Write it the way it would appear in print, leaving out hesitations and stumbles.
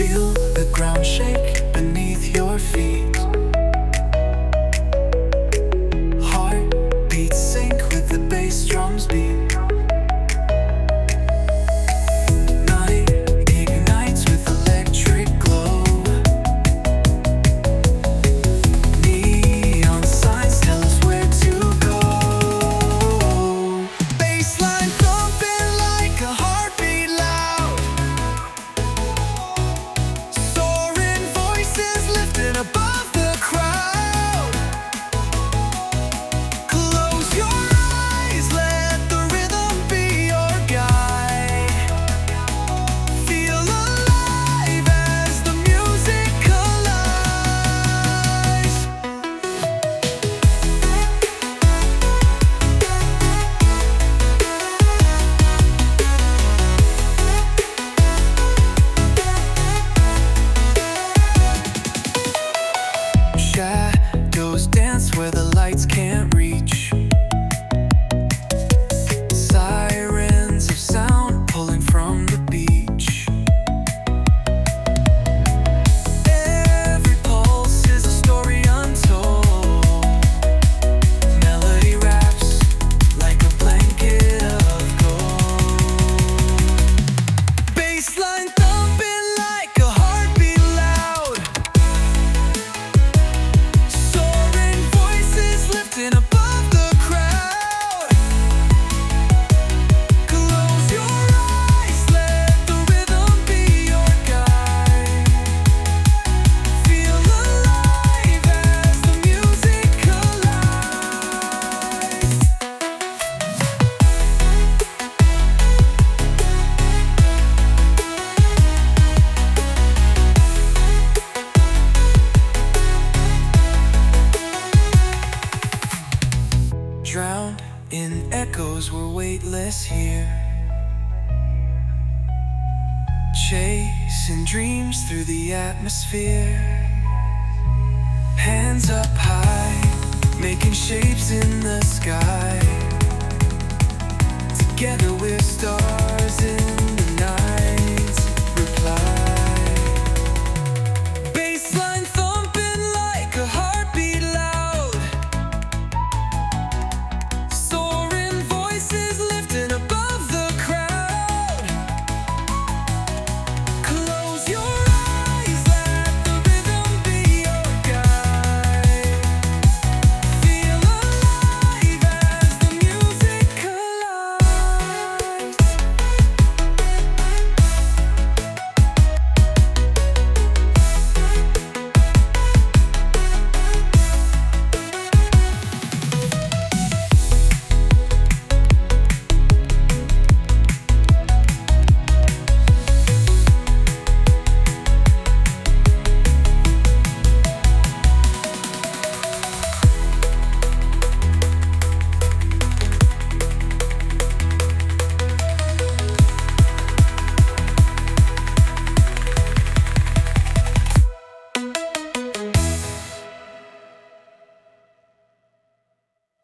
Feel the ground shake beneath your feet. Heartbeats sync with the bass drum's beat. Night ignites with electric glow. Neon signs tell us where to go. Bassline thumping like a heartbeat loud. Soaring voices lifting above the crowd. Close your eyes, let the rhythm be your guide. Feel alive as the music collides. Shadows dance where the lights can't reach. Sirens of sound pulling from the beach. Every pulse is a story untold. Melody wraps like a blanket of gold. Bassline thumping like a heartbeat loud. Soaring voices lifting above the crowd. Close your eyes, let the rhythm be your guide. Feel alive as the music collides. Drowned in echoes, we're weightless here. Chasing dreams through the atmosphere. Hands up high, making shapes in the sky. Together we're stars in the night.